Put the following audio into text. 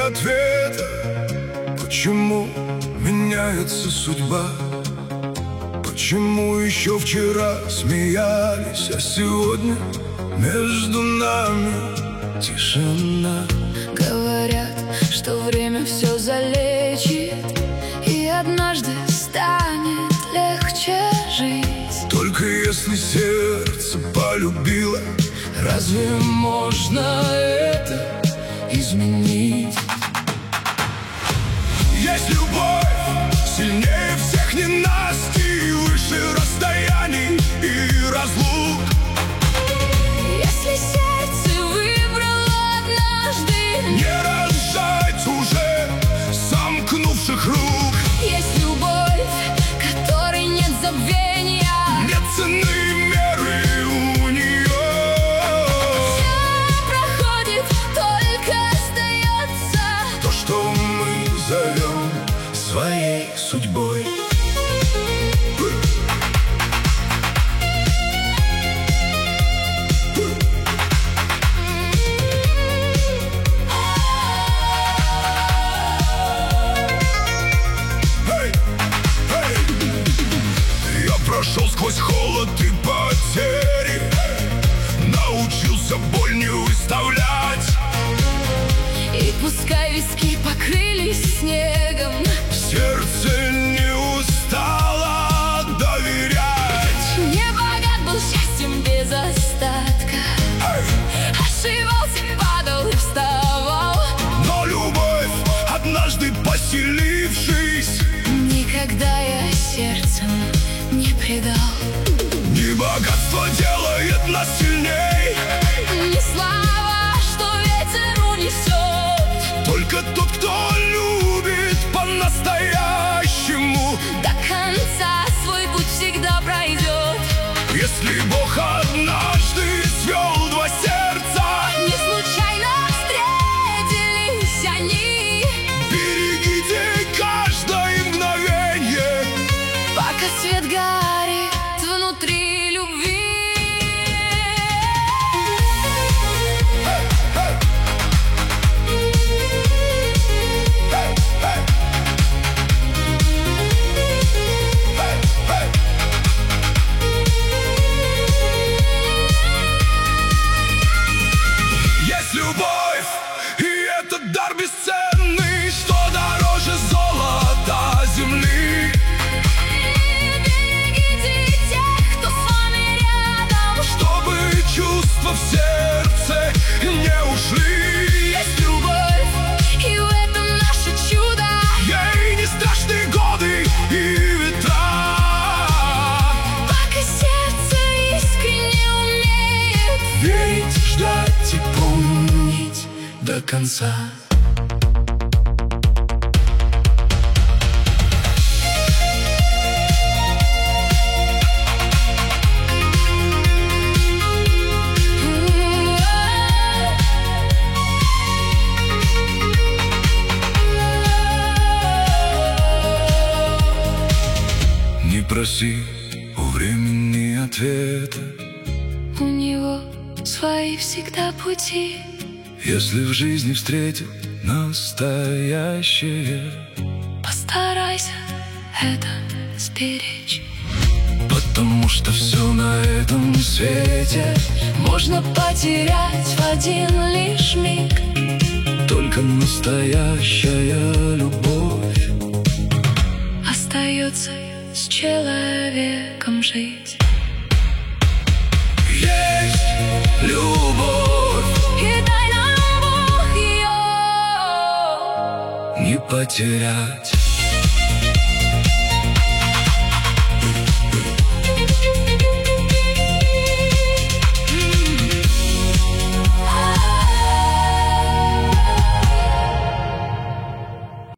ответа. Почему меняется судьба? Почему еще вчера смеялись, а сегодня между нами тишина? Говорят, что время все залечит, и однажды станет легче жить. Только если сердце полюбило, разве можно это изменить? Есть любовь сильнее всех ненастий, выше расстояний и разлук. Если сердце выбрало однажды не разжать уже сомкнувших рук. Есть любовь, которой нет забвения, нет цены меры у нее. Все проходит, только остается то, что мы зовем своей судьбой. Прошел сквозь холод и потери, научился боль не выставлять. И пускай виски покрылись снегом, сердце не устало доверять. Не богат был счастьем без остатка, ошибался, падал и вставал. Но любовь, однажды поселившись, никогда я сердцем не предал. Не богатство делает нас сильней, не слава, что ветер унесет, только тот, кто любит по-настоящему, до конца свой путь всегда пройдет. Если Бог однажды свел два сердца, не случайно встретились они, берегите каждое мгновенье, пока свет горит внутри любви. Есть любовь, и этот дар бесценный, что дороже золота земли. Чувства в сердце не ушли. Есть любовь, и в этом наше чудо. Ей не страшны годы и ветра, пока сердце искренне умеет верить, ждать и помнить до конца. Не проси у времени ответа, у него свои всегда пути. Если в жизни встретил настоящее, постарайся это сберечь. Потому что все на этом свете можно потерять в один лишь миг. Только настоящая любовь остается с человеком жить. Есть любовь, и дай нам Бог ее не потерять.